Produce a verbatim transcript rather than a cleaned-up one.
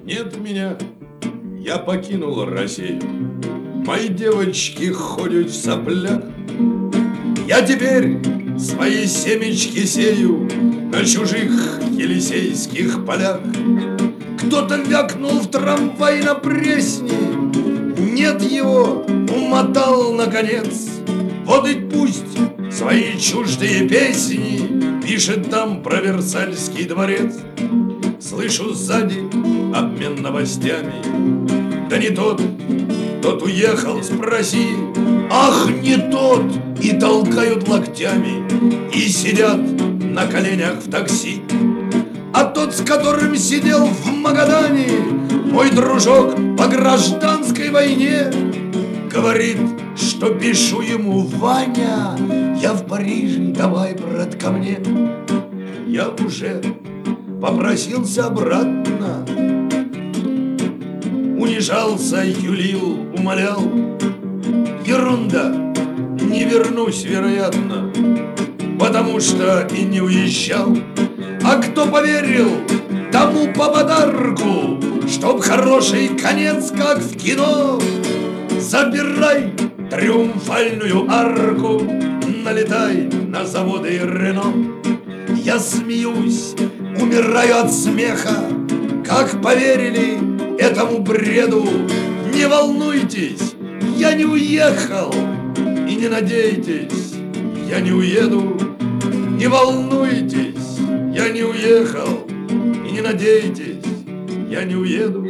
Нет меня, я покинул Россию. Мои девочки ходят в соплях. Я теперь свои семечки сею на чужих елисейских полях. Кто-то вякнул в трамвай на Пресне, нет его, умотал наконец. Вот и пусть свои чуждые песни пишет там про Версальский дворец. Слышу сзади обмен новостями. Да не тот, тот уехал, спроси. Ах, не тот! И толкают локтями, и сидят на коленях в такси. А тот, с которым сидел в Магадане, мой дружок по гражданской войне, говорит, что пишу ему: Ваня, я в Париже, давай, брат, ко мне. Я уже попросился обратно, унижался, юлил, умолял. Ерунда, не вернусь, вероятно, потому что и не уезжал. А кто поверил, тому по подарку, чтоб хороший конец, как в кино. Забирай триумфальную арку, налетай на заводы Рено. Я смеюсь, умираю от смеха, как поверили этому бреду. Не волнуйтесь, я не уехал, и не надейтесь, я не уеду. Не волнуйтесь, я не уехал, и не надейтесь, я не уеду.